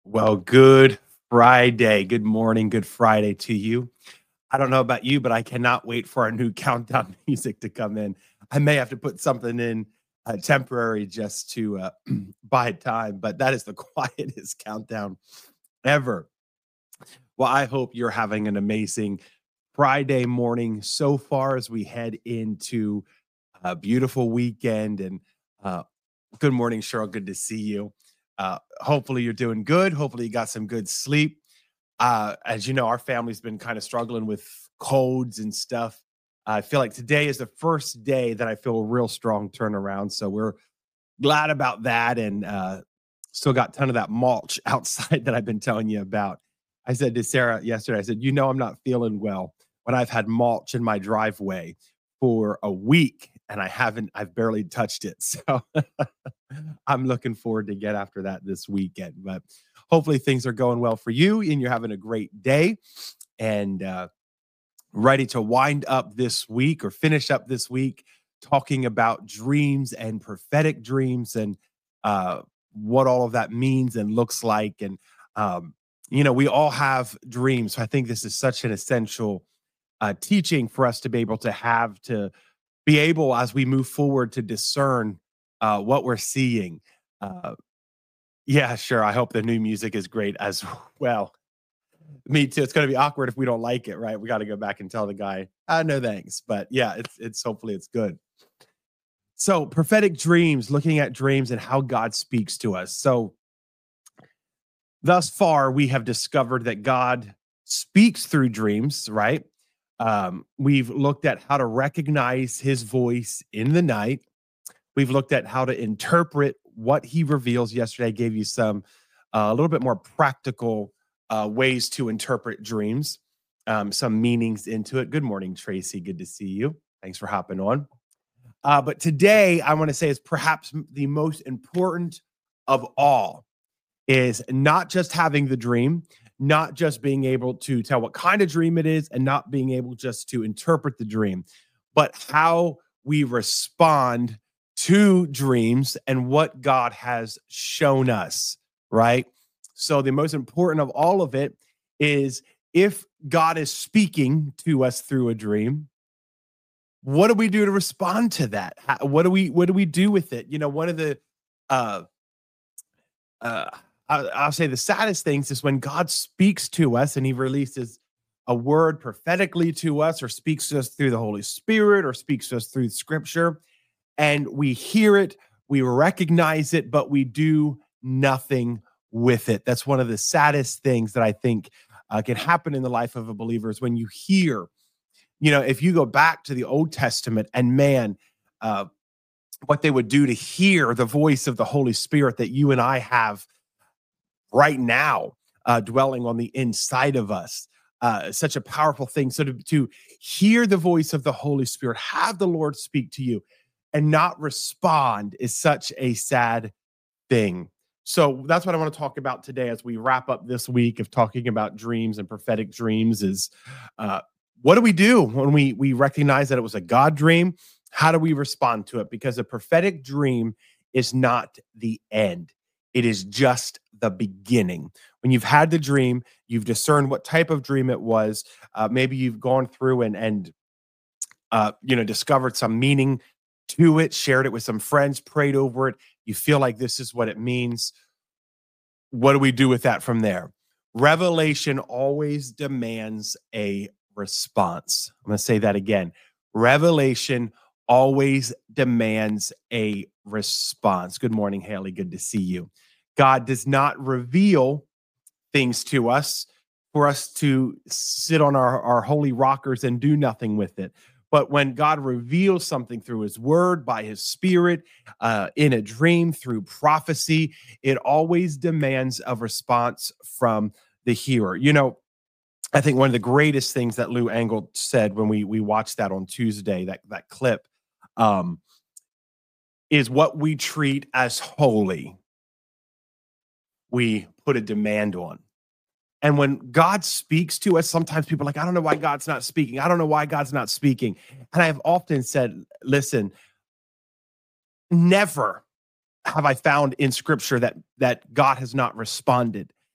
Well, good Friday. Good morning. Good Friday to you. I don't know about you, but I cannot wait for our new countdown music to come in. I may have to put something in temporary just to buy time, but that is the quietest countdown ever. Well, I hope you're having an amazing Friday morning so far as we head into a beautiful weekend. And uh, good morning, Cheryl. Good to see you. Hopefully, you're doing good. Hopefully, you got some good sleep. As you know, our family's been kind of struggling with colds and stuff. I feel like today is the first day that I feel a real strong turnaround. So we're glad about that. And still got a ton of that mulch outside that I've been telling you about. I said to Sarah yesterday, I said, I'm not feeling well when I've had mulch in my driveway for a week and I've barely touched it. So I'm looking forward to get after that this weekend. But hopefully things are going well for you and you're having a great day and ready to wind up this week or finish up this week talking about dreams and prophetic dreams and what all of that means and looks like. And, we all have dreams. So I think this is such an essential teaching for us to be able to be able, as we move forward, to discern what we're seeing. Uh, yeah, sure. I hope the new music is great as well. Me too. It's going to be awkward if we don't like it, right? We got to go back and tell the guy, no thanks. But yeah, it's hopefully it's good. So prophetic dreams, looking at dreams and how God speaks to us. So thus far, we have discovered that God speaks through dreams, right? We've looked at how to recognize his voice in the night. We've looked at how to interpret what he reveals. Yesterday, I gave you some a little bit more practical ways to interpret dreams, some meanings into it. Good morning, Tracy. Good to see you. Thanks for hopping on. But today, I want to say is perhaps the most important of all is not just having the dream, not just being able to tell what kind of dream it is, and not being able just to interpret the dream, but how we respond to dreams and what God has shown us, right? So the most important of all of it is if God is speaking to us through a dream, what do we do to respond to that? What do we do with it? One of the uh uh I'll say the saddest things is when God speaks to us and he releases a word prophetically to us or speaks to us through the Holy Spirit or speaks to us through scripture and we hear it, we recognize it, but we do nothing with it. That's one of the saddest things that I think can happen in the life of a believer is when you hear, if you go back to the Old Testament and man, what they would do to hear the voice of the Holy Spirit that you and I have right now dwelling on the inside of us. Such a powerful thing. So to hear the voice of the Holy Spirit, have the Lord speak to you and not respond is such a sad thing. So that's what I want to talk about today as we wrap up this week of talking about dreams and prophetic dreams is what do we do when we recognize that it was a God dream? How do we respond to it? Because a prophetic dream is not the end. It is just the beginning. When you've had the dream, you've discerned what type of dream it was. Maybe you've gone through and discovered some meaning to it, shared it with some friends, prayed over it. You feel like this is what it means. What do we do with that from there? Revelation always demands a response. I'm going to say that again. Revelation always demands a response. Good morning, Haley. Good to see you. God does not reveal things to us for us to sit on our holy rockers and do nothing with it. But when God reveals something through his word, by his spirit, in a dream, through prophecy, it always demands a response from the hearer. I think one of the greatest things that Lou Engle said when we watched that on Tuesday, that clip, is what we treat as holy, we put a demand on. And when God speaks to us, sometimes people are like, I don't know why God's not speaking. I don't know why God's not speaking. And I have often said, listen, never have I found in scripture that God has not responded.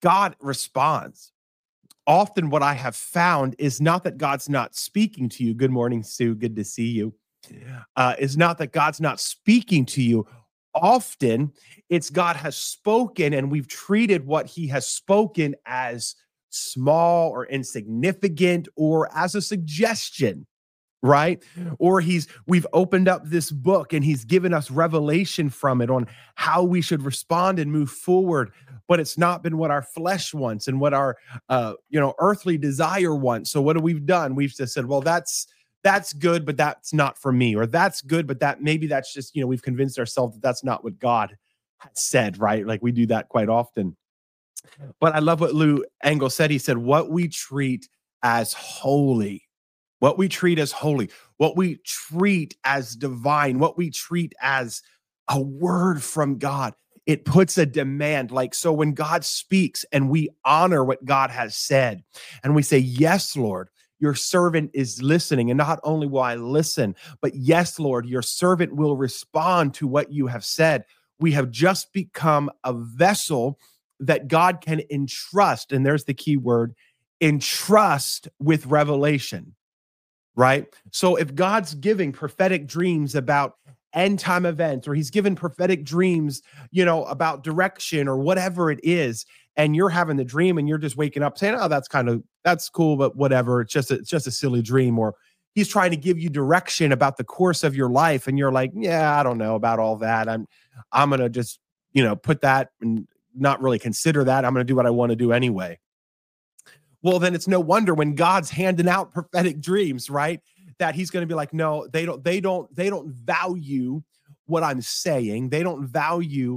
God responds. Often what I have found is not that God's not speaking to you. Good morning, Sue. Good to see you. Is not that God's not speaking to you. Often it's God has spoken and we've treated what he has spoken as small or insignificant or as a suggestion, right? Or we've opened up this book and he's given us revelation from it on how we should respond and move forward, but it's not been what our flesh wants and what our earthly desire wants. So what have we done? We've just said, well, that's good, but that's not for me. Or that's good, but maybe that's just, we've convinced ourselves that that's not what God has said, right? Like we do that quite often. But I love what Lou Engle said. He said, what we treat as holy, what we treat as holy, what we treat as divine, what we treat as a word from God, it puts a demand. Like, so when God speaks and we honor what God has said and we say, yes, Lord, your servant is listening. And not only will I listen, but yes, Lord, your servant will respond to what you have said. We have just become a vessel that God can entrust. And there's the key word, entrust with revelation. Right? So if God's giving prophetic dreams about end time events, or he's given prophetic dreams, about direction or whatever it is, and you're having the dream and you're just waking up saying, oh, that's cool, but whatever. It's just a silly dream. Or he's trying to give you direction about the course of your life. And you're like, yeah, I don't know about all that. I'm going to just, put that and not really consider that. I'm going to do what I want to do anyway. Well, then it's no wonder when God's handing out prophetic dreams, right? That he's going to be like, no, they don't value what I'm saying. They don't value,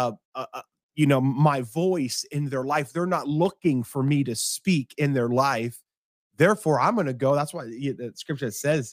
my voice in their life. They're not looking for me to speak in their life. Therefore, I'm going to go. That's why the scripture says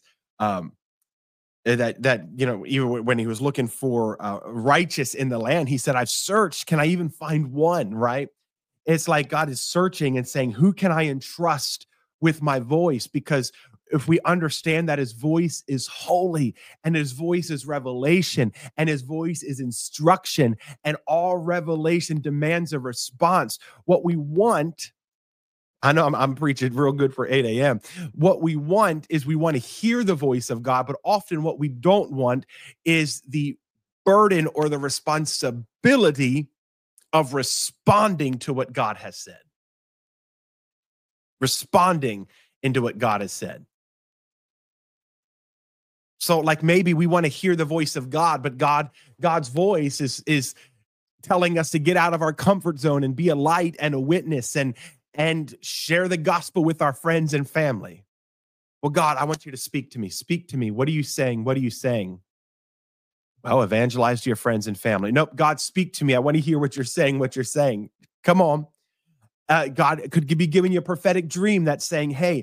that even when he was looking for righteous in the land, he said, I've searched. Can I even find one? Right? It's like God is searching and saying, who can I entrust with my voice? Because if we understand that his voice is holy and his voice is revelation and his voice is instruction, and all revelation demands a response. What we want, I know I'm preaching real good for 8 a.m. What we want is we want to hear the voice of God, but often what we don't want is the burden or the responsibility of responding to what God has said. Responding into what God has said. So like maybe we want to hear the voice of God, but God's voice is telling us to get out of our comfort zone and be a light and a witness and share the gospel with our friends and family. Well, God, I want you to speak to me. Speak to me. What are you saying? What are you saying? Well, evangelize to your friends and family. Nope, God, speak to me. I want to hear what you're saying. Come on. God could be giving you a prophetic dream that's saying, hey,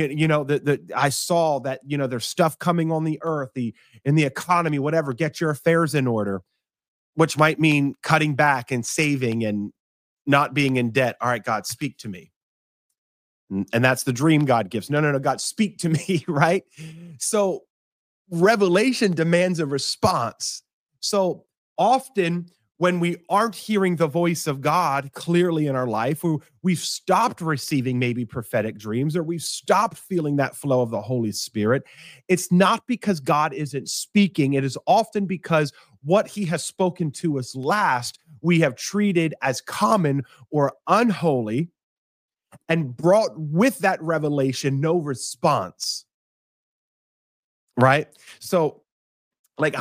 I saw that, there's stuff coming on the earth, in the economy, whatever, get your affairs in order, which might mean cutting back and saving and not being in debt. All right, God, speak to me. And that's the dream God gives. No, God, speak to me, right? So revelation demands a response. So often when we aren't hearing the voice of God clearly in our life, or we've stopped receiving maybe prophetic dreams, or we've stopped feeling that flow of the Holy Spirit, it's not because God isn't speaking. It is often because what he has spoken to us last, we have treated as common or unholy, and brought with that revelation no response. Right? So like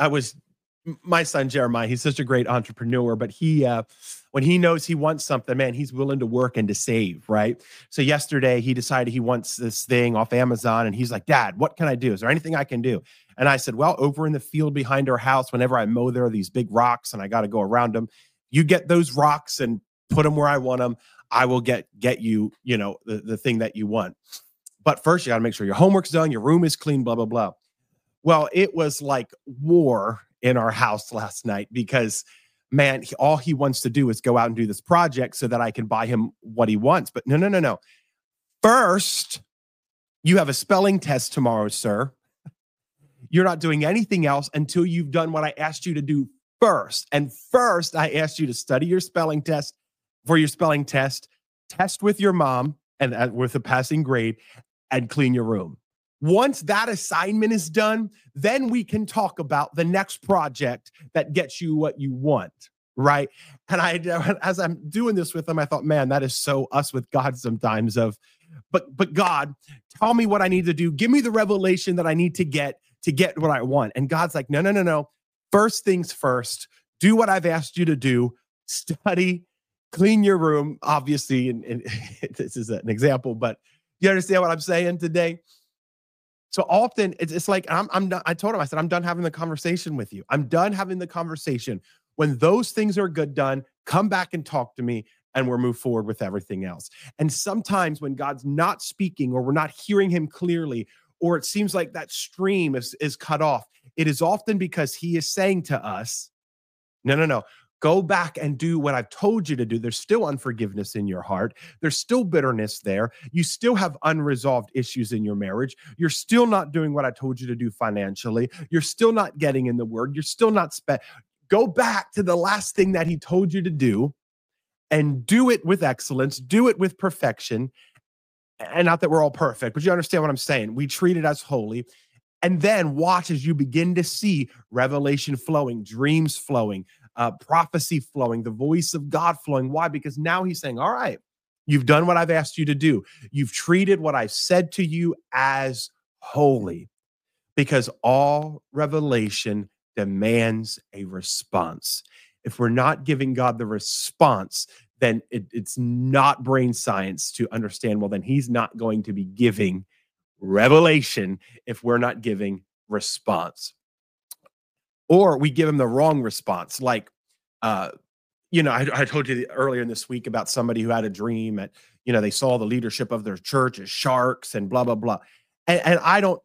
my son Jeremiah, he's such a great entrepreneur, but he when he knows he wants something, man, he's willing to work and to save, right? So yesterday he decided he wants this thing off Amazon, and he's like, Dad, what can I do? Is there anything I can do? And I said, well, over in the field behind our house, whenever I mow, there are these big rocks and I got to go around them. You get those rocks and put them where I want them. I will get you, the thing that you want. But first you got to make sure your homework's done, your room is clean, blah, blah, blah. Well, it was like war in our house last night because, man, all he wants to do is go out and do this project so that I can buy him what he wants. But no. First, you have a spelling test tomorrow, sir. You're not doing anything else until you've done what I asked you to do first. And first, I asked you to study your spelling test for your spelling test, test with your mom and with a passing grade, and clean your room. Once that assignment is done, then we can talk about the next project that gets you what you want, right? And as I'm doing this with them, I thought, man, that is so us with God sometimes but God, tell me what I need to do. Give me the revelation that I need to get what I want. And God's like, no. First things first, do what I've asked you to do, study, clean your room, obviously, and this is an example, but you understand what I'm saying today? So often it's like, I'm done. I told him, I said, I'm done having the conversation with you. I'm done having the conversation. When those things are done, come back and talk to me and we'll move forward with everything else. And sometimes when God's not speaking or we're not hearing him clearly, or it seems like that stream is cut off, it is often because he is saying to us, no. Go back and do what I've told you to do. There's still unforgiveness in your heart. There's still bitterness there. You still have unresolved issues in your marriage. You're still not doing what I told you to do financially. You're still not getting in the word. You're still not Go back to the last thing that he told you to do and do it with excellence. Do it with perfection. And not that we're all perfect, but you understand what I'm saying. We treat it as holy. And then watch as you begin to see revelation flowing, dreams flowing, prophecy flowing, the voice of God flowing. Why? Because now he's saying, all right, you've done what I've asked you to do. You've treated what I've said to you as holy, because all revelation demands a response. If we're not giving God the response, then it's not brain science to understand, well, then he's not going to be giving revelation if we're not giving response. Or we give him the wrong response. Like, I told you earlier in this week about somebody who had a dream they saw the leadership of their church as sharks and blah, blah, blah. And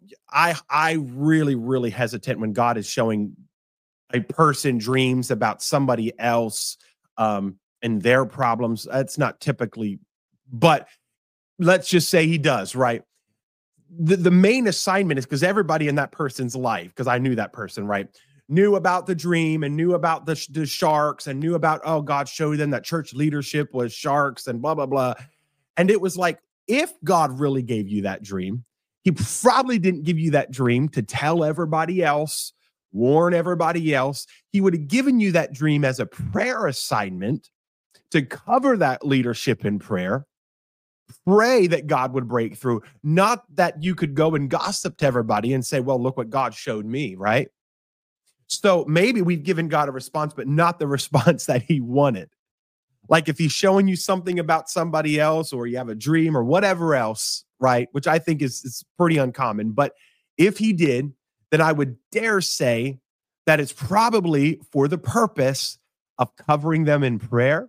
I really, really hesitant when God is showing a person dreams about somebody else and their problems. That's not typically, but let's just say he does, right? The main assignment is because everybody in that person's life, because I knew that person, right, knew about the dream and knew about the sharks and knew about, oh, God showed them that church leadership was sharks and blah, blah, blah. And it was like, if God really gave you that dream, he probably didn't give you that dream to tell everybody else, warn everybody else. He would have given you that dream as a prayer assignment to cover that leadership in prayer. Pray that God would break through, not that you could go and gossip to everybody and say, well, look what God showed me, right? So maybe we've given God a response, but not the response that he wanted. Like if he's showing you something about somebody else or you have a dream or whatever else, right? Which I think is pretty uncommon. But if he did, then I would dare say that it's probably for the purpose of covering them in prayer,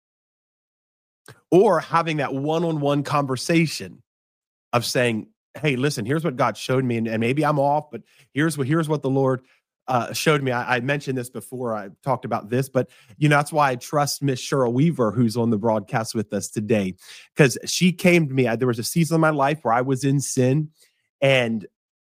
or having that one-on-one conversation of saying, hey, listen, here's what God showed me. And maybe I'm off, but here's what the Lord showed me. I mentioned this before. I talked about this, but that's why I trust Miss Cheryl Weaver, who's on the broadcast with us today, because she came to me. There was a season of my life where I was in sin, and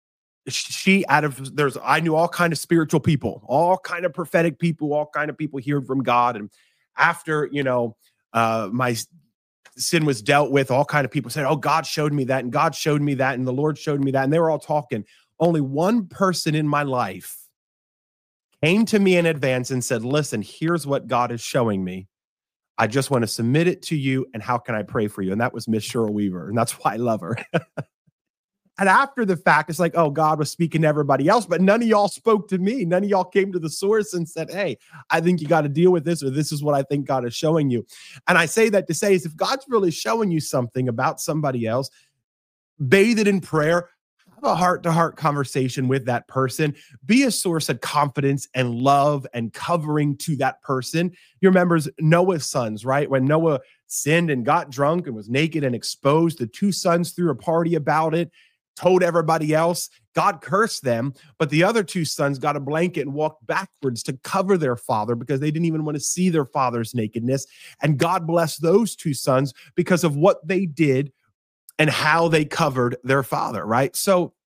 I knew all kind of spiritual people, all kind of prophetic people, all kind of people hearing from God. And after, my sin was dealt with, all kind of people said, oh, God showed me that, and God showed me that, and the Lord showed me that. And they were all talking. Only one person in my life came to me in advance and said, listen, here's what God is showing me. I just want to submit it to you. And how can I pray for you? And that was Miss Cheryl Weaver. And that's why I love her. And after the fact, it's like, oh, God was speaking to everybody else, but none of y'all spoke to me. None of y'all came to the source and said, hey, I think you got to deal with this, or this is what I think God is showing you. And I say that to say is, if God's really showing you something about somebody else, bathe it in prayer, have a heart-to-heart conversation with that person, be a source of confidence and love and covering to that person. You remember Noah's sons, right? When Noah sinned and got drunk and was naked and exposed, the two sons threw a party about it, told everybody else. God cursed them, but the other two sons got a blanket and walked backwards to cover their father because they didn't even want to see their father's nakedness. And God blessed those two sons because of what they did and how they covered their father, right? So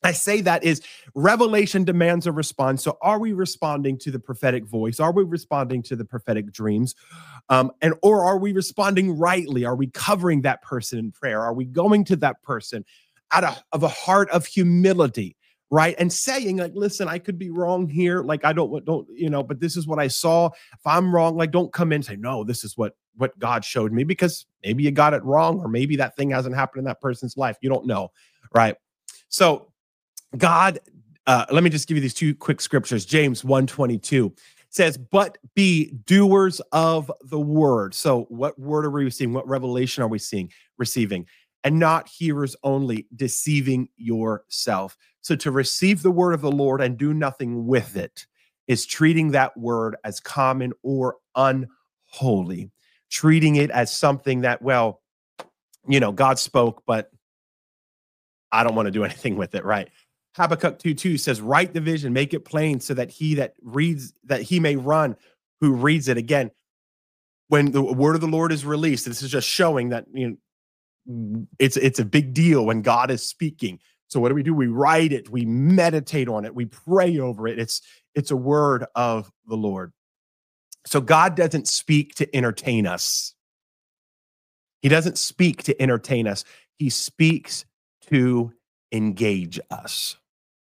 I say that is revelation demands a response. So are we responding to the prophetic voice? Are we responding to the prophetic dreams? Or are we responding rightly? Are we covering that person in prayer? Are we going to that person of a heart of humility, right? And saying like, listen, I could be wrong here. Like, I don't, but this is what I saw. If I'm wrong, like, don't come in and say, no, this is what God showed me, because maybe you got it wrong, or maybe that thing hasn't happened in that person's life. You don't know, right? So God, let me just give you these two quick scriptures. James 1:22 says, but be doers of the word. So what word are we receiving? What revelation are we receiving? And not hearers only, deceiving yourself. So to receive the word of the Lord and do nothing with it is treating that word as common or unholy, treating it as something that, well, God spoke, but I don't want to do anything with it, right? Habakkuk 2:2 says, write the vision, make it plain, so that he that reads, that he may run who reads it. Again, when the word of the Lord is released, this is just showing that it's a big deal when God is speaking. So what do? We write it, we meditate on it, we pray over it. It's a word of the Lord. So God doesn't speak to entertain us. He doesn't speak to entertain us. He speaks to engage us.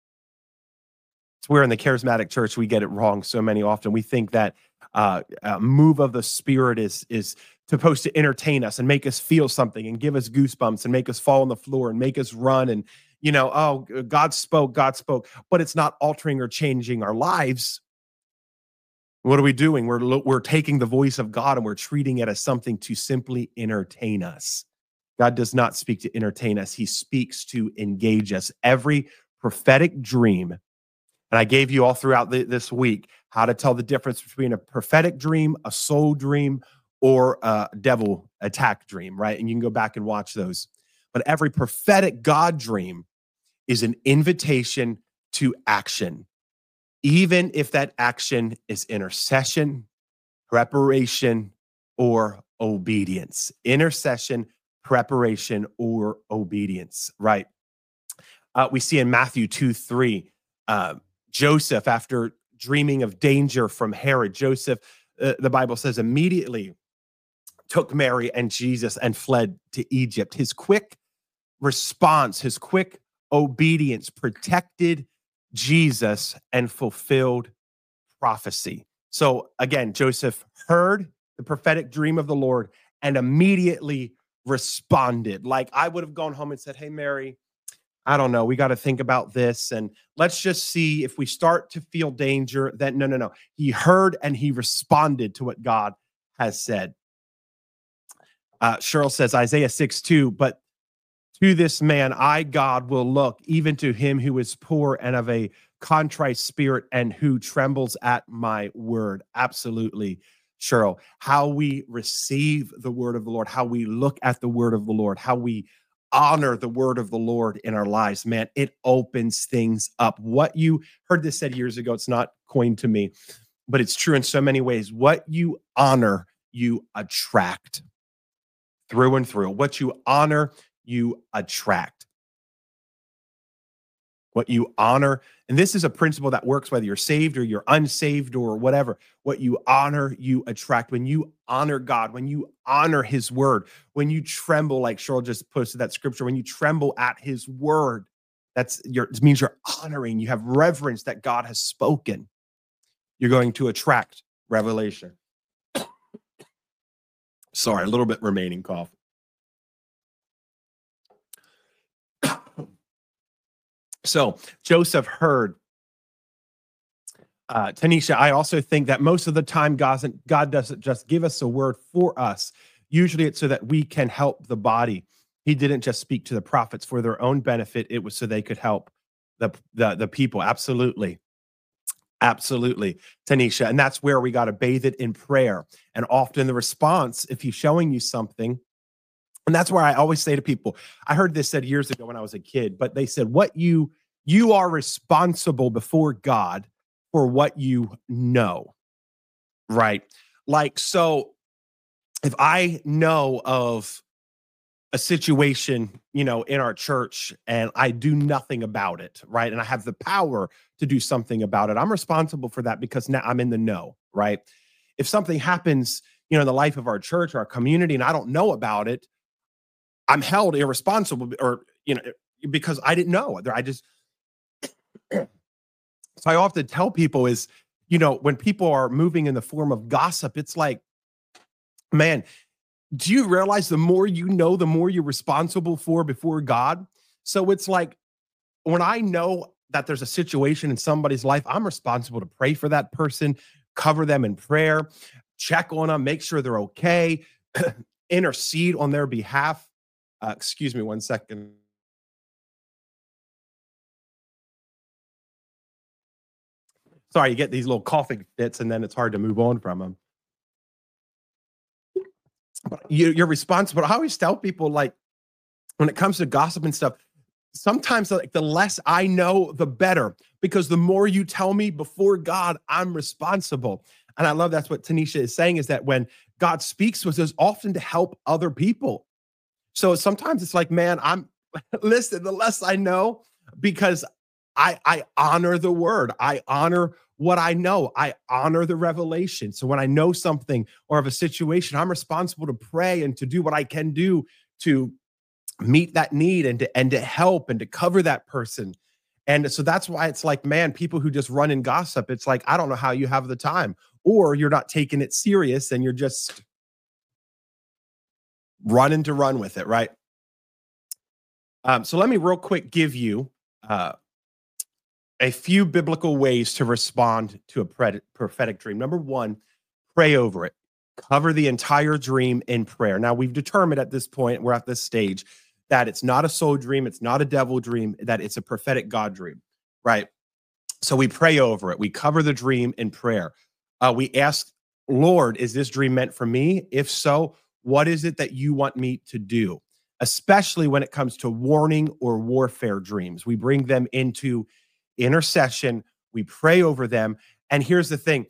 It's where in the charismatic church we get it wrong so many often. We think that a move of the Spirit is supposed to entertain us and make us feel something and give us goosebumps and make us fall on the floor and make us run and, oh, God spoke, but it's not altering or changing our lives. What are we doing? We're taking the voice of God and we're treating it as something to simply entertain us. God does not speak to entertain us. He speaks to engage us. Every prophetic dream, and I gave you all throughout this week how to tell the difference between a prophetic dream, a soul dream, or a devil attack dream, right? And you can go back and watch those. But every prophetic God dream is an invitation to action, even if that action is intercession, preparation, or obedience. Intercession, preparation, or obedience, right? We see in Matthew 2:3, Joseph, after dreaming of danger from Herod, Joseph, the Bible says, immediately took Mary and Jesus and fled to Egypt. His quick response, his quick obedience protected Jesus and fulfilled prophecy. So again, Joseph heard the prophetic dream of the Lord and immediately responded. Like, I would have gone home and said, hey, Mary, I don't know, we got to think about this. And let's just see if we start to feel danger. Then no. He heard and he responded to what God has said. Cheryl says, Isaiah 6:2, but to this man, I, God, will look, even to him who is poor and of a contrite spirit and who trembles at my word. Absolutely, Cheryl. How we receive the word of the Lord, how we look at the word of the Lord, how we honor the word of the Lord in our lives, man, it opens things up. What you heard this said years ago, it's not coined to me, but it's true in so many ways. What you honor, you attract through and through. What you honor, you attract. What you honor, and this is a principle that works whether you're saved or you're unsaved or whatever. What you honor, you attract. When you honor God, when you honor his word, when you tremble, like Cheryl just posted that scripture, when you tremble at his word, it means you're honoring, you have reverence that God has spoken. You're going to attract revelation. Sorry, a little bit remaining cough. So Joseph heard. Tanisha, I also think that most of the time God doesn't just give us a word for us. Usually it's so that we can help the body. He didn't just speak to the prophets for their own benefit. It was so they could help the people. Absolutely. Absolutely, Tanisha. And that's where we got to bathe it in prayer. And often the response, if he's showing you something, and that's where I always say to people, I heard this said years ago when I was a kid, but they said, you are responsible before God for what you know, right? Like, so if I know of a situation, in our church and I do nothing about it, right? And I have the power to do something about it. I'm responsible for that because now I'm in the know, right? If something happens, in the life of our church or our community and I don't know about it, I'm held irresponsible or, because I didn't know. I just so I often tell people is, when people are moving in the form of gossip, it's like, man, do you realize the more you know, the more you're responsible for before God? So it's like when I know that there's a situation in somebody's life, I'm responsible to pray for that person, cover them in prayer, check on them, make sure they're okay, intercede on their behalf. Excuse me one second. Sorry, you get these little coughing fits and then it's hard to move on from them. But you're responsible. I always tell people, like, when it comes to gossip and stuff, sometimes like the less I know, the better, because the more you tell me before God, I'm responsible. And I love that's what Tanisha is saying is that when God speaks to us, it's often to help other people. So sometimes it's like, man, I'm listen, the less I know, because I honor the word. I honor what I know. I honor the revelation. So when I know something or of a situation, I'm responsible to pray and to do what I can do to meet that need and to help and to cover that person. And so that's why it's like, man, people who just run and gossip, it's like, I don't know how you have the time, or you're not taking it serious and you're just running to run with it, right? So let me real quick give you uh, a few biblical ways to respond to a prophetic dream. Number one, pray over it. Cover the entire dream in prayer. Now, we've determined at this point, we're at this stage, that it's not a soul dream, it's not a devil dream, that it's a prophetic God dream, right? So we pray over it. We cover the dream in prayer. We ask, Lord, is this dream meant for me? If so, what is it that you want me to do? Especially when it comes to warning or warfare dreams. We bring them into intercession. We pray over them. And here's the thing,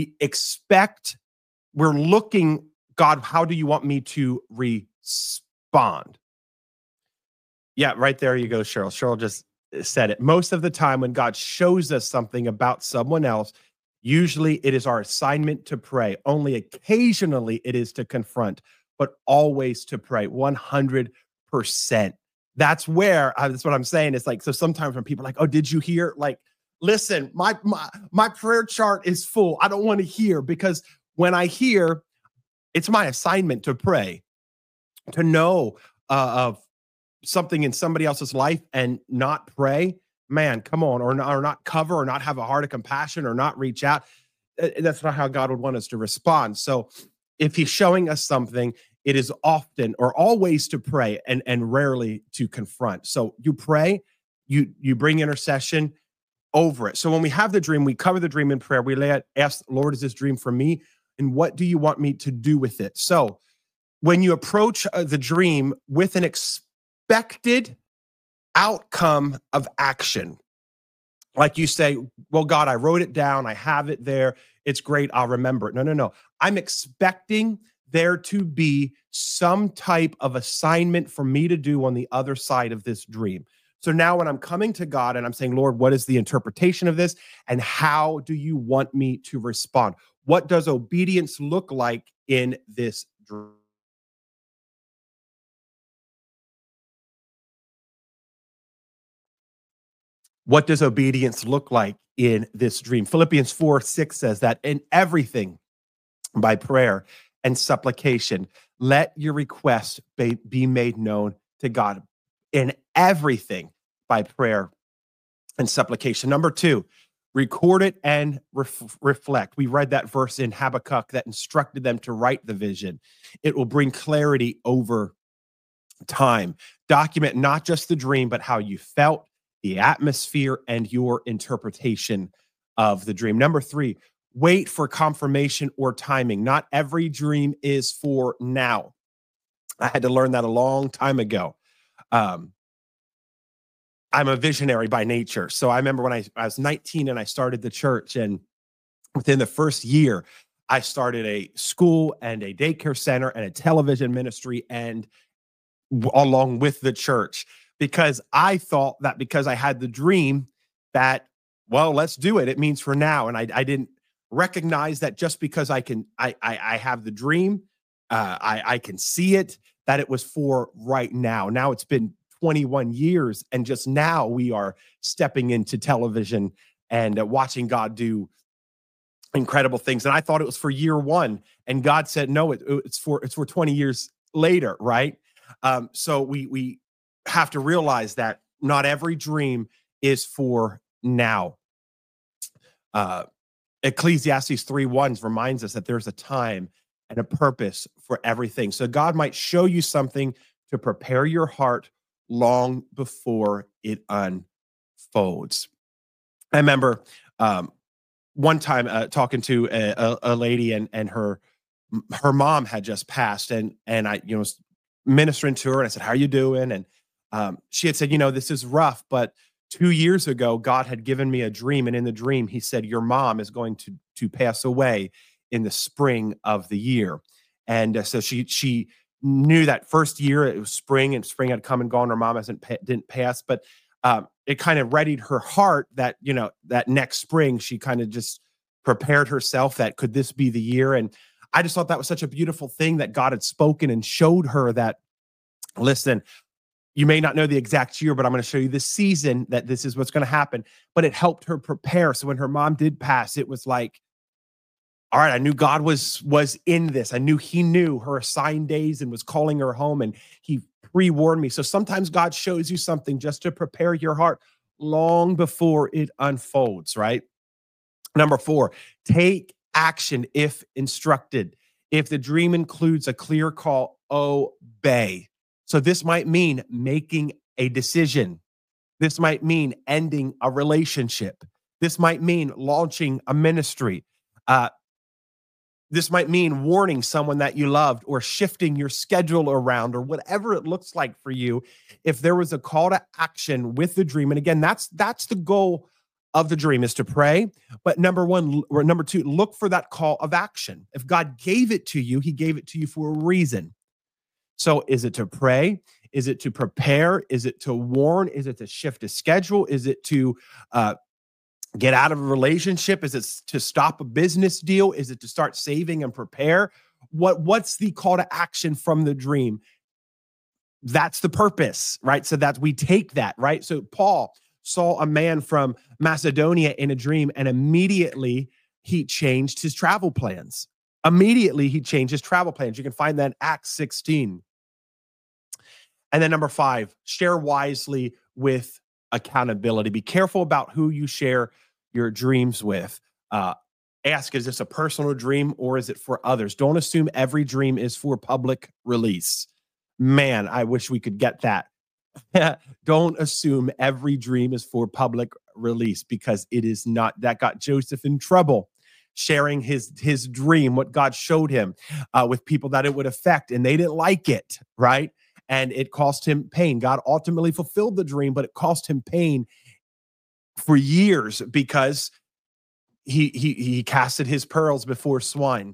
we're looking, God, how do you want me to respond? Yeah, right there you go, Cheryl. Cheryl just said it. Most of the time, when God shows us something about someone else, usually it is our assignment to pray. Only occasionally it is to confront, but always to pray 100%. That's what I'm saying. It's like, so sometimes when people are like, oh, did you hear? Like, listen, my prayer chart is full. I don't want to hear, because when I hear, it's my assignment to pray, to know of something in somebody else's life and not pray, man, come on, or not cover, or not have a heart of compassion, or not reach out. That's not how God would want us to respond. So if he's showing us something, it is often or always to pray and rarely to confront. So you pray, you bring intercession over it. So when we have the dream, we cover the dream in prayer. Ask, Lord, is this dream for me? And what do you want me to do with it? So when you approach the dream with an expected outcome of action, like you say, well, God, I wrote it down. I have it there. It's great. I'll remember it. No, no, no. I'm expecting there to be some type of assignment for me to do on the other side of this dream. So now when I'm coming to God and I'm saying, Lord, what is the interpretation of this? And how do you want me to respond? What does obedience look like in this dream? What does obedience look like in this dream? Philippians 4:6 says that in everything, by prayer and supplication, let your requests be made known to God. In everything, by prayer and supplication. Number two, record it and reflect. We read that verse in Habakkuk that instructed them to write the vision. It will bring clarity over time. Document not just the dream, but how you felt, the atmosphere, and your interpretation of the dream. Number three, wait for confirmation or timing. Not every dream is for now. I had to learn that a long time ago. Um, I'm a visionary by nature. So I remember when I was 19 and I started the church, and within the first year, I started a school and a daycare center and a television ministry. And along with the church, because I thought that because I had the dream that, well, let's do it. It means for now. And I didn't recognize that just because I have the dream, I can see it, that it was for right now. Now it's been 21 years, and just now we are stepping into television and watching God do incredible things. And I thought it was for year one, and God said, no, it's for 20 years later, right? So we have to realize that not every dream is for now. Ecclesiastes 3:1 reminds us that there's a time and a purpose for everything. So God might show you something to prepare your heart long before it unfolds. I remember one time talking to a lady, and her mom had just passed, and I was ministering to her, and I said, "How are you doing?" And she had said, "This is rough, but 2 years ago, God had given me a dream, and in the dream, He said, your mom is going to pass away in the spring of the year." And so she knew that first year it was spring, and spring had come and gone. Her mom didn't pass, but it kind of readied her heart that that next spring she kind of just prepared herself that could this be the year. And I just thought that was such a beautiful thing that God had spoken and showed her that, listen, you may not know the exact year, but I'm going to show you this season that this is what's going to happen. But it helped her prepare. So when her mom did pass, it was like, all right, I knew God was in this. I knew He knew her assigned days and was calling her home, and He pre-warned me. So sometimes God shows you something just to prepare your heart long before it unfolds, right? Number 4, take action if instructed. If the dream includes a clear call, obey. So this might mean making a decision. This might mean ending a relationship. This might mean launching a ministry. This might mean warning someone that you loved, or shifting your schedule around, or whatever it looks like for you. If there was a call to action with the dream, and again, that's the goal of the dream, is to pray. But number 2, look for that call of action. If God gave it to you, He gave it to you for a reason. So is it to pray? Is it to prepare? Is it to warn? Is it to shift a schedule? Is it to get out of a relationship? Is it to stop a business deal? Is it to start saving and prepare? What's the call to action from the dream? That's the purpose, right? So that we take that, right? So Paul saw a man from Macedonia in a dream, and immediately he changed his travel plans. Immediately he changed his travel plans. You can find that in Acts 16. And then number 5, share wisely with accountability. Be careful about who you share your dreams with. Ask, is this a personal dream or is it for others? Don't assume every dream is for public release. Man, I wish we could get that. Don't assume every dream is for public release, because it is not. That got Joseph in trouble, sharing his dream, what God showed him, with people that it would affect, and they didn't like it, right? And it cost him pain. God ultimately fulfilled the dream, but it cost him pain for years, because he casted his pearls before swine.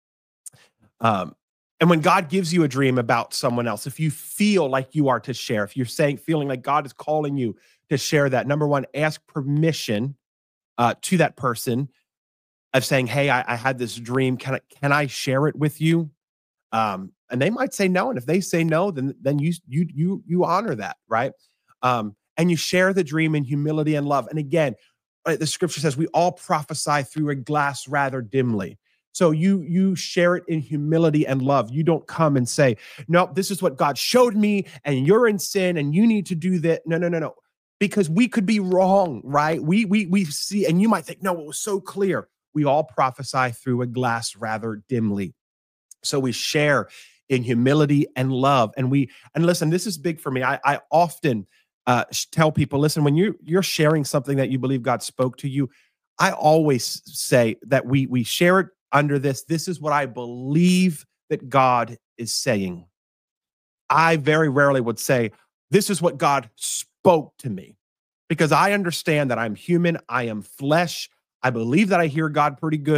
And when God gives you a dream about someone else, if you feel like you are to share, if you're feeling like God is calling you to share that, number 1, ask permission to that person of saying, "Hey, I had this dream. Can I share it with you?" And they might say no. And if they say no, then you honor that, right? And you share the dream in humility and love. And again, the scripture says we all prophesy through a glass rather dimly. So you share it in humility and love. You don't come and say, "No, this is what God showed me, and you're in sin, and you need to do that." No. Because we could be wrong, right? We see, and you might think, "No, it was so clear." We all prophesy through a glass rather dimly. So we share in humility and love. And listen, this is big for me. I often tell people, listen, when you're sharing something that you believe God spoke to you, I always say that we share it under this. This is what I believe that God is saying. I very rarely would say, this is what God spoke to me, because I understand that I'm human. I am flesh. I believe that I hear God pretty good.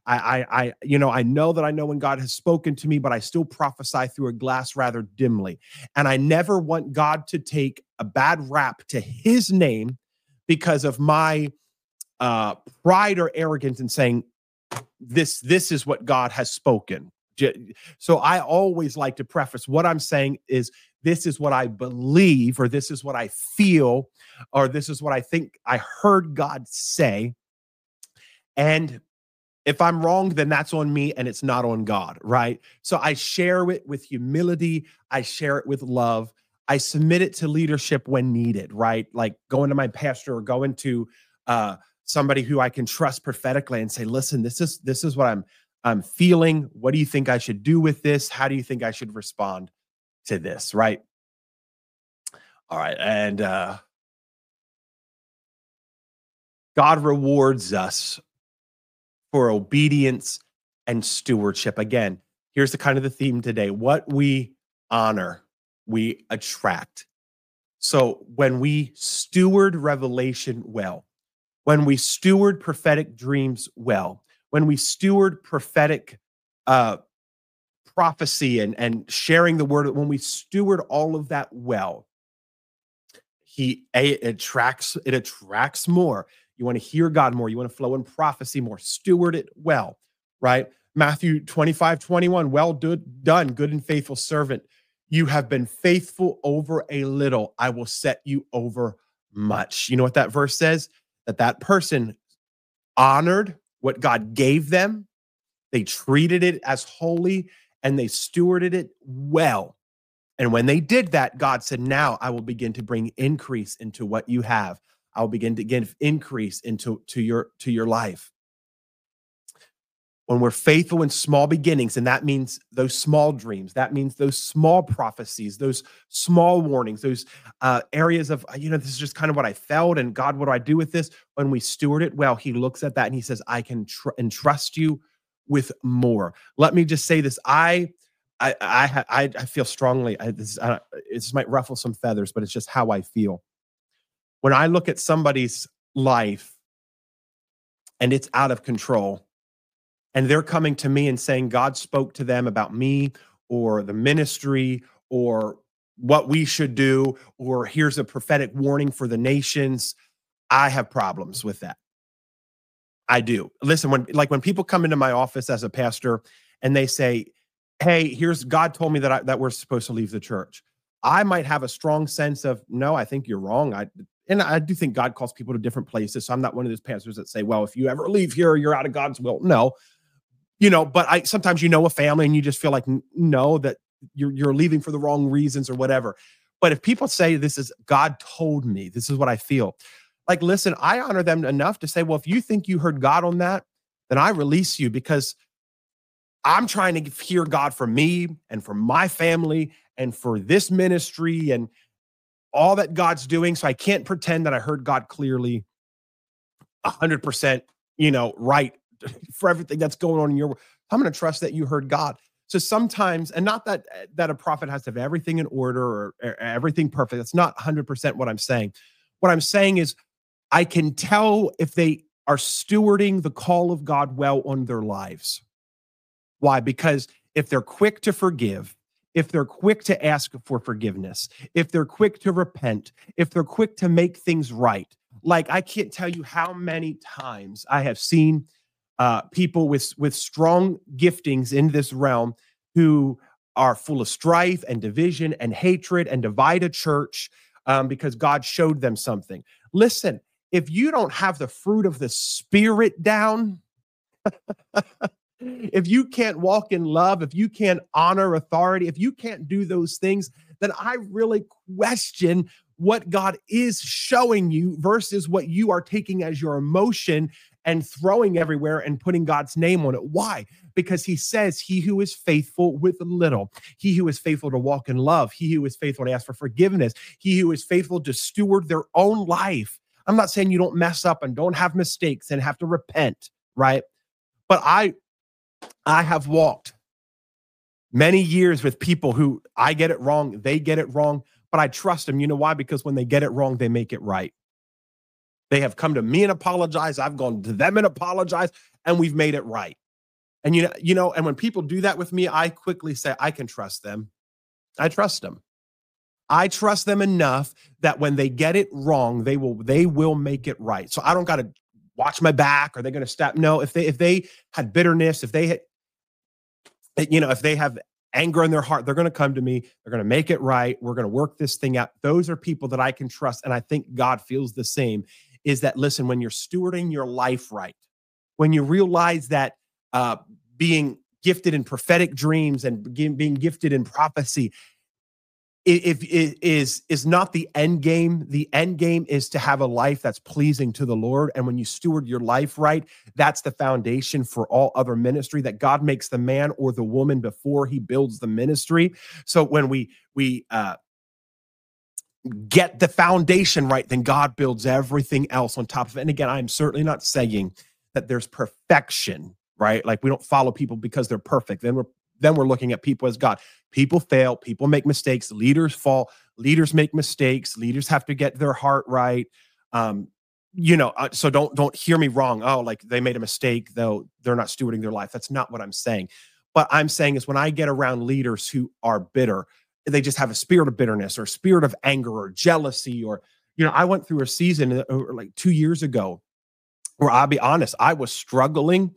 I know that I know when God has spoken to me, but I still prophesy through a glass rather dimly. And I never want God to take a bad rap to his name because of my pride or arrogance in saying this is what God has spoken. So I always like to preface what I'm saying is this is what I believe, or this is what I feel, or this is what I think I heard God say. And if I'm wrong, then that's on me and it's not on God, right? So I share it with humility. I share it with love. I submit it to leadership when needed, right? Like going to my pastor or going to somebody who I can trust prophetically and say, listen, this is what I'm feeling. What do you think I should do with this? How do you think I should respond to this, right? All right. And God rewards us for obedience and stewardship. Again, here's the kind of the theme today. What we honor, we attract. So when we steward revelation well, when we steward prophetic dreams well, when we steward prophetic prophecy and sharing the word, when we steward all of that well, it attracts more. You want to hear God more. You want to flow in prophecy more. Steward it well, right? Matthew 25:21, well done, good and faithful servant. You have been faithful over a little. I will set you over much. You know what that verse says? That person honored what God gave them. They treated it as holy and they stewarded it well. And when they did that, God said, now I will begin to bring increase into what you have. I'll begin to give increase into your life. When we're faithful in small beginnings, and that means those small dreams, that means those small prophecies, those small warnings, those areas of, this is just kind of what I felt, and God, what do I do with this? When we steward it well, he looks at that and he says, I can entrust you with more. Let me just say this. I feel strongly, this might ruffle some feathers, but it's just how I feel. When I look at somebody's life and it's out of control, and they're coming to me and saying, God spoke to them about me or the ministry or what we should do, or here's a prophetic warning for the nations, I have problems with that. I do. Listen, when people come into my office as a pastor and they say, hey, here's God told me that we're supposed to leave the church. I might have a strong sense of, no, I think you're wrong. I do think God calls people to different places. So I'm not one of those pastors that say, well, if you ever leave here, you're out of God's will. No, but sometimes a family and you just feel like, no, that you're leaving for the wrong reasons or whatever. But if people say this is God told me, this is what I feel. Like, listen, I honor them enough to say, well, if you think you heard God on that, then I release you because I'm trying to hear God for me and for my family and for this ministry and all that God's doing. So I can't pretend that I heard God clearly 100%, right for everything that's going on in your world. I'm going to trust that you heard God. So sometimes, and not that a prophet has to have everything in order or everything perfect. That's not 100% what I'm saying. What I'm saying is I can tell if they are stewarding the call of God well on their lives. Why? Because if they're quick to forgive, if they're quick to ask for forgiveness, if they're quick to repent, if they're quick to make things right, like I can't tell you how many times I have seen people with strong giftings in this realm who are full of strife and division and hatred and divide a church because God showed them something. Listen, if you don't have the fruit of the Spirit down, if you can't walk in love, if you can't honor authority, if you can't do those things, then I really question what God is showing you versus what you are taking as your emotion and throwing everywhere and putting God's name on it. Why? Because he says, he who is faithful with little, he who is faithful to walk in love, he who is faithful to ask for forgiveness, he who is faithful to steward their own life. I'm not saying you don't mess up and don't have mistakes and have to repent, right? But I have walked many years with people who I get it wrong, they get it wrong, but I trust them. You know why? Because when they get it wrong, they make it right. They have come to me and apologized. I've gone to them and apologized, and we've made it right. And and when people do that with me, I quickly say, I can trust them. I trust them. I trust them enough that when they get it wrong, they will make it right. So I don't got to watch my back. Are they going to step? No, if they had bitterness, if they had, if they have anger in their heart, they're going to come to me. They're going to make it right. We're going to work this thing out. Those are people that I can trust. And I think God feels the same, is that, listen, when you're stewarding your life right, when you realize that being gifted in prophetic dreams and being gifted in prophecy, if it is not the end game. The end game is to have a life that's pleasing to the Lord. And when you steward your life right, that's the foundation for all other ministry, that God makes the man or the woman before he builds the ministry. So when we get the foundation right, then God builds everything else on top of it. And again, I'm certainly not saying that there's perfection, right? Like, we don't follow people because they're perfect. Then we're looking at people as God. People fail, people make mistakes, leaders fall, leaders make mistakes, leaders have to get their heart right. So don't hear me wrong. Oh, like, they made a mistake, though they're not stewarding their life. That's not what I'm saying. What I'm saying is, when I get around leaders who are bitter, they just have a spirit of bitterness or a spirit of anger or jealousy, or, I went through a season like 2 years ago where, I'll be honest, I was struggling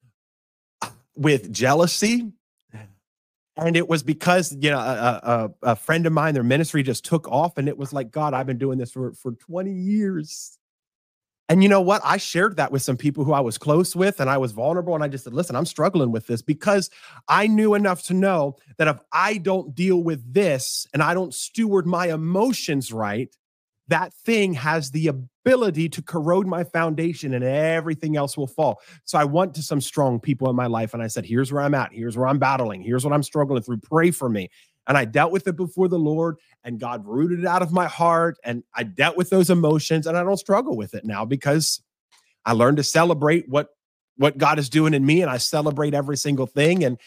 with jealousy. And it was because, a friend of mine, their ministry just took off, and it was like, God, I've been doing this for 20 years. And you know what? I shared that with some people who I was close with, and I was vulnerable. And I just said, listen, I'm struggling with this, because I knew enough to know that if I don't deal with this and I don't steward my emotions right, that thing has the ability to corrode my foundation, and everything else will fall. So I went to some strong people in my life, and I said, here's where I'm at. Here's where I'm battling. Here's what I'm struggling through. Pray for me. And I dealt with it before the Lord, and God rooted it out of my heart. And I dealt with those emotions, and I don't struggle with it now, because I learned to celebrate what God is doing in me, and I celebrate every single thing. And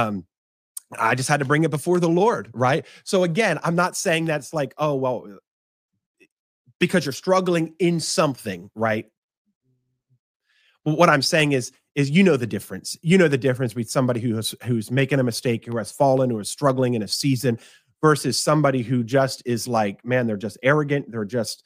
I just had to bring it before the Lord, right? So again, I'm not saying that's like, oh, well, because you're struggling in something, right? What I'm saying is the difference. You know the difference between somebody who's making a mistake, who has fallen, who is struggling in a season, versus somebody who just is like, man, they're just arrogant. They're just,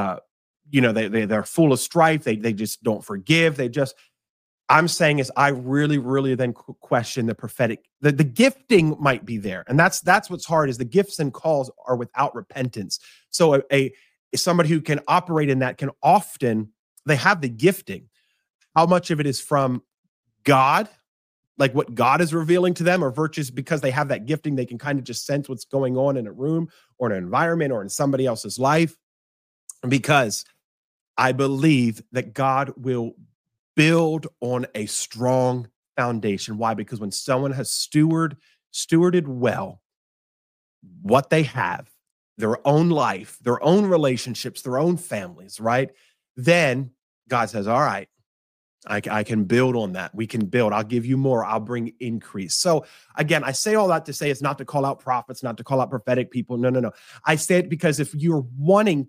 they're full of strife. They just don't forgive. I'm saying is, I really, really then question the prophetic. The gifting might be there, and that's what's hard, is the gifts and calls are without repentance. So somebody who can operate in that can often, they have the gifting. How much of it is from God, like what God is revealing to them, or virtues because they have that gifting, they can kind of just sense what's going on in a room or an environment or in somebody else's life? Because I believe that God will build on a strong foundation. Why? Because when someone has stewarded well what they have, their own life, their own relationships, their own families, right? Then God says, all right, I can build on that. We can build. I'll give you more. I'll bring increase. So again, I say all that to say, it's not to call out prophets, not to call out prophetic people. No. I say it because if you're wanting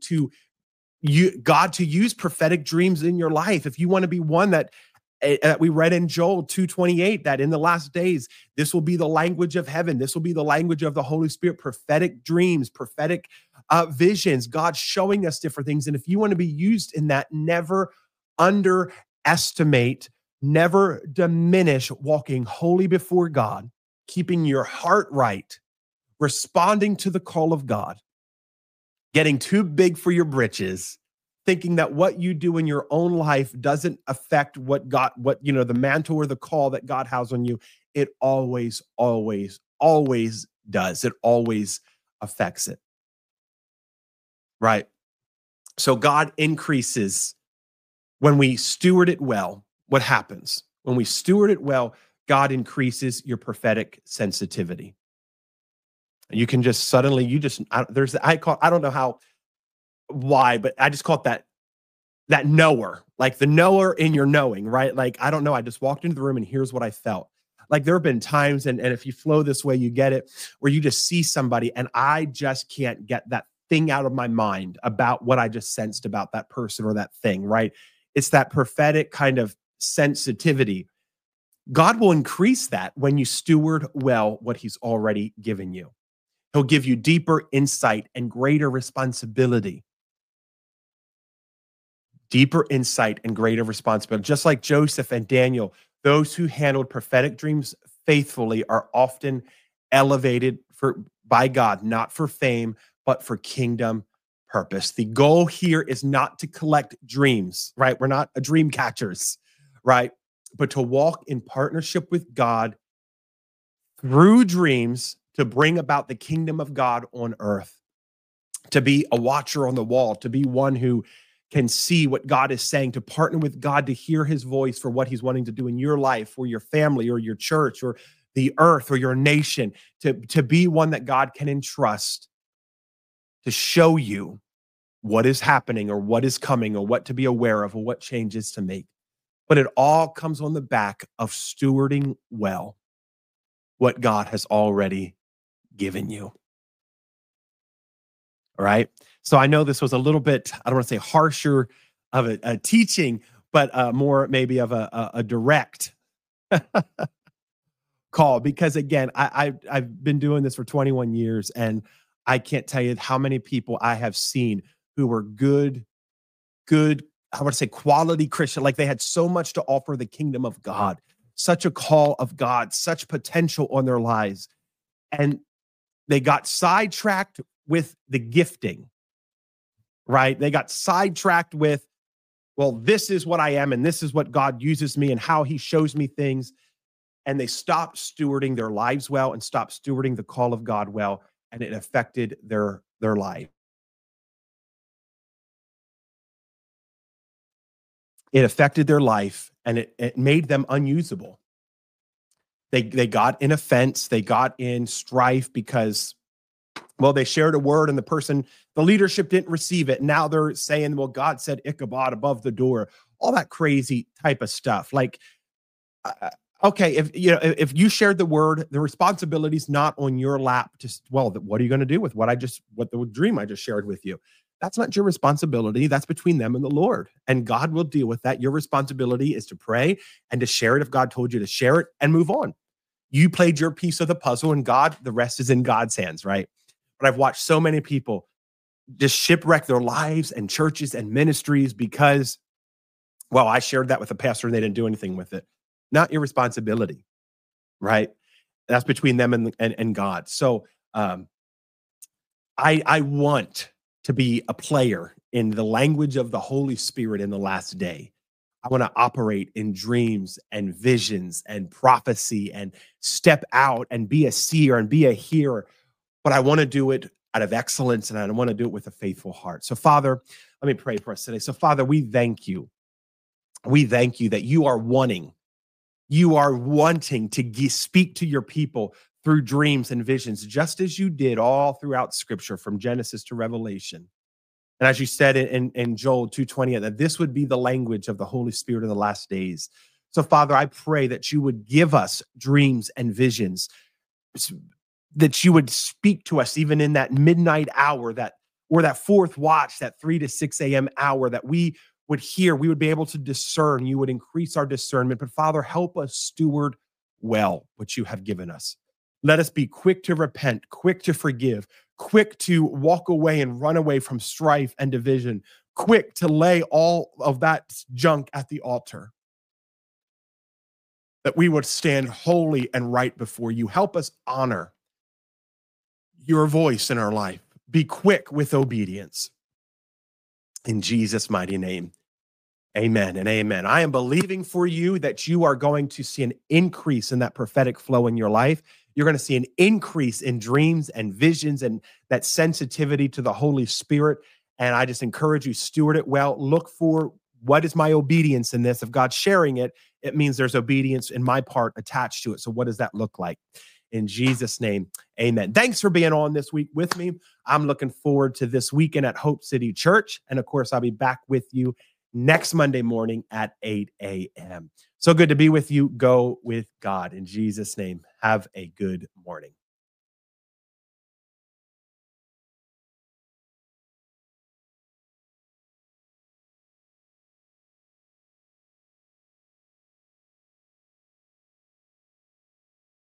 God to use prophetic dreams in your life, if you want to be one that we read in Joel 2:28, that in the last days, this will be the language of heaven. This will be the language of the Holy Spirit, prophetic dreams, prophetic visions, God showing us different things. And if you want to be used in that, never underestimate, never diminish walking holy before God, keeping your heart right, responding to the call of God, getting too big for your britches, thinking that what you do in your own life doesn't affect the mantle or the call that God has on you. It always, always, always does. It always affects it. Right? So God increases when we steward it well. What happens? When we steward it well, God increases your prophetic sensitivity. You can just suddenly, I don't know why, but I just call it that knower, like the knower in your knowing, right? Like, I don't know. I just walked into the room and here's what I felt. Like, there have been times, and if you flow this way, you get it, where you just see somebody and I just can't get that thing out of my mind about what I just sensed about that person or that thing, right? It's that prophetic kind of sensitivity. God will increase that when you steward well what he's already given you. He'll give you deeper insight and greater responsibility. Deeper insight and greater responsibility. Just like Joseph and Daniel, those who handled prophetic dreams faithfully are often elevated by God, not for fame, but for kingdom purpose. The goal here is not to collect dreams, right? We're not a dream catchers, right? But to walk in partnership with God through dreams to bring about the kingdom of God on earth, to be a watcher on the wall, to be one who can see what God is saying, to partner with God, to hear his voice for what he's wanting to do in your life or your family or your church or the earth or your nation, to be one that God can entrust to show you what is happening or what is coming or what to be aware of or what changes to make. But it all comes on the back of stewarding well what God has already given you. All right. So I know this was a little bit, I don't want to say harsher of a teaching, but more maybe of a direct call. Because again, I've been doing this for 21 years and I can't tell you how many people I have seen who were good, I want to say quality Christian, like they had so much to offer the kingdom of God, such a call of God, such potential on their lives. And they got sidetracked with the gifting, right? They got sidetracked with, well, this is what I am, and this is what God uses me and how he shows me things. And they stopped stewarding their lives well and stopped stewarding the call of God well, and it affected their life. It affected their life, and it made them unusable. They got in offense, they got in strife because, well, they shared a word and the leadership didn't receive it. Now they're saying, well, God said Ichabod above the door, all that crazy type of stuff. Like, okay, if you shared the word, the responsibility is not on your lap. Just, well, what are you going to do with what the dream I just shared with you? That's not your responsibility. That's between them and the Lord, and God will deal with that. Your responsibility is to pray and to share it if God told you to share it and move on. You played your piece of the puzzle, and the rest is in God's hands, right? But I've watched so many people just shipwreck their lives and churches and ministries because, well, I shared that with a pastor and they didn't do anything with it. Not your responsibility, right? That's between them and God. So I want to be a player in the language of the Holy Spirit in the last day. I want to operate in dreams and visions and prophecy and step out and be a seer and be a hearer. But I want to do it out of excellence, and I want to do it with a faithful heart. So, Father, let me pray for us today. So, Father, we thank you. We thank you that you are wanting to speak to your people through dreams and visions, just as you did all throughout Scripture from Genesis to Revelation. And as you said in Joel 2:20, that this would be the language of the Holy Spirit in the last days. So, Father, I pray that you would give us dreams and visions, that you would speak to us even in that midnight hour, or that fourth watch, that 3 to 6 a.m. hour, that we would hear, we would be able to discern. You would increase our discernment. But Father, help us steward well what you have given us. Let us be quick to repent, quick to forgive, quick to walk away and run away from strife and division, quick to lay all of that junk at the altar. That we would stand holy and right before you. Help us honor your voice in our life. Be quick with obedience. In Jesus' mighty name, amen and amen. I am believing for you that you are going to see an increase in that prophetic flow in your life. You're going to see an increase in dreams and visions and that sensitivity to the Holy Spirit. And I just encourage you, steward it well. Look for, what is my obedience in this? If God's sharing it, it means there's obedience in my part attached to it. So what does that look like? In Jesus' name, amen. Thanks for being on this week with me. I'm looking forward to this weekend at Hope City Church. And of course, I'll be back with you next Monday morning at 8 a.m. So good to be with you. Go with God. In Jesus' name, have a good morning.